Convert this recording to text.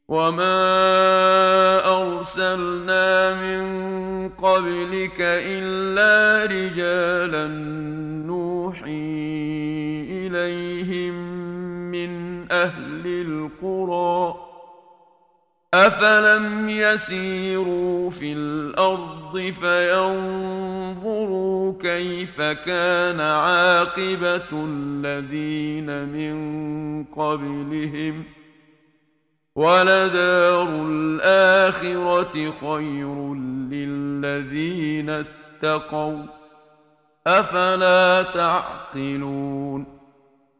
وما أرسلنا من قبلك إلا رجالا نوحي إليهم من أهل القرى أفلم يسيروا في الأرض فينظروا كيف كان عاقبة الذين من قبلهم ولدار الآخرة خير للذين اتقوا أفلا تعقلون